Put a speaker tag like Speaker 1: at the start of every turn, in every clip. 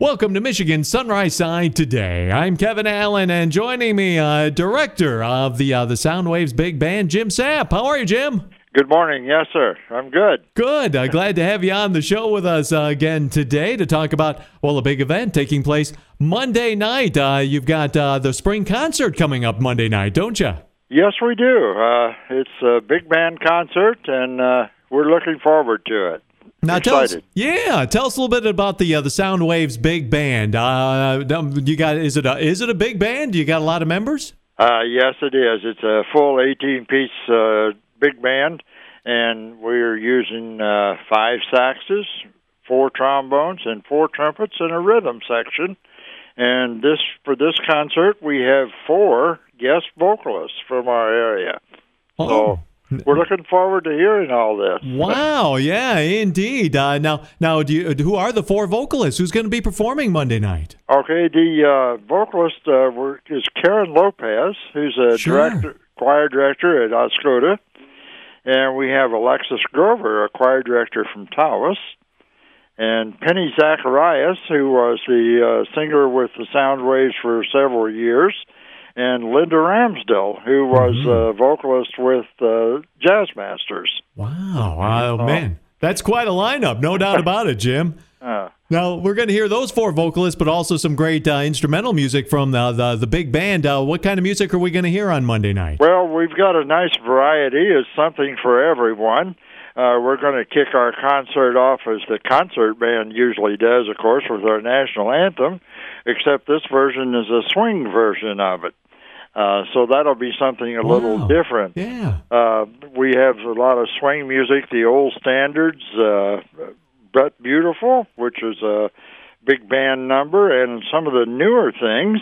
Speaker 1: Welcome to Michigan Sunrise Side Today. I'm Kevin Allen, and joining me, director of the Soundwaves Big Band, Jim Sapp. How are you, Jim?
Speaker 2: Good morning. Yes, sir. I'm good.
Speaker 1: Good. Glad to have you on the show with us again today to talk about, a big event taking place Monday night. You've got the spring concert coming up Monday night, don't you?
Speaker 2: Yes, we do. It's a big band concert, and we're looking forward to it.
Speaker 1: Now,
Speaker 2: Excited.
Speaker 1: Tell us a little bit about the Soundwaves Big Band. Is it a big band? You got a lot of members?
Speaker 2: Yes, it is. It's a full 18-piece big band, and we're using 5 saxes, 4 trombones, and 4 trumpets, and a rhythm section. And for this concert, we have 4 guest vocalists from our area.
Speaker 1: Oh.
Speaker 2: So we're looking forward to hearing all this.
Speaker 1: Wow, yeah, indeed. Now, who are the 4 vocalists? Who's going to be performing Monday night?
Speaker 2: Okay, the vocalist is Karen Lopez, who's a choir director at Oscoda. And we have Alexis Grover, a choir director from Tawas. And Penny Zacharias, who was the singer with the Soundwaves for several years. And Linda Ramsdell, who was a vocalist with Jazz Masters.
Speaker 1: Wow, man. That's quite a lineup, no doubt about it, Jim. Now, we're going to hear those 4 vocalists, but also some great instrumental music from the big band. What kind of music are we going to hear on Monday night?
Speaker 2: Well, we've got a nice variety. It's something for everyone. We're going to kick our concert off as the concert band usually does, of course, with our national anthem, except this version is a swing version of it. So that'll be something a little different.
Speaker 1: Yeah.
Speaker 2: We have a lot of swing music, the old standards, But Beautiful, which is a big band number, and some of the newer things,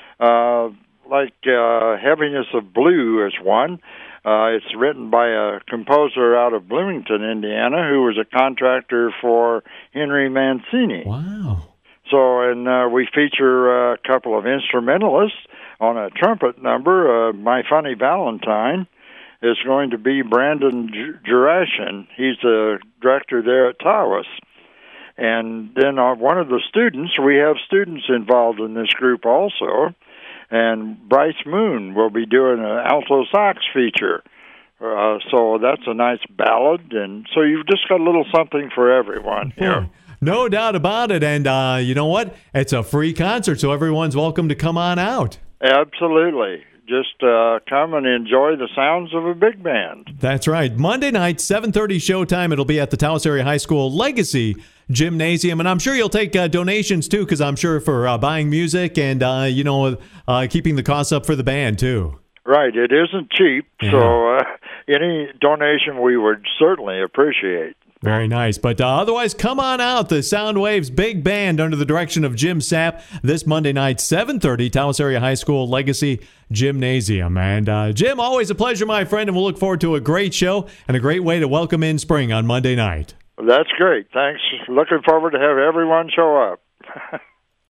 Speaker 2: like Heaviness of Blue is one. It's written by a composer out of Bloomington, Indiana, who was a contractor for Henry Mancini.
Speaker 1: Wow.
Speaker 2: So, and we feature a couple of instrumentalists on a trumpet number. My Funny Valentine is going to be Brandon Jurashin. He's the director there at Tawas. And then one of the students, we have students involved in this group also, and Bryce Moon will be doing an alto sax feature. So that's a nice ballad, and so you've just got a little something for everyone here.
Speaker 1: No doubt about it, and you know what? It's a free concert, so everyone's welcome to come on out.
Speaker 2: Absolutely. Just come and enjoy the sounds of a big band.
Speaker 1: That's right. Monday night, 7:30 showtime. It'll be at the Tawas Area High School Legacy Gymnasium. And I'm sure you'll take donations, too, because I'm sure for buying music and, keeping the costs up for the band, too.
Speaker 2: Right. It isn't cheap, so any donation we would certainly appreciate.
Speaker 1: Very nice. But otherwise, come on out. The Soundwaves Big Band under the direction of Jim Sapp this Monday night, 7:30, Tawas Area High School Legacy Gymnasium. And Jim, always a pleasure, my friend, and we'll look forward to a great show and a great way to welcome in spring on Monday night.
Speaker 2: That's great. Thanks. Looking forward to have everyone show up.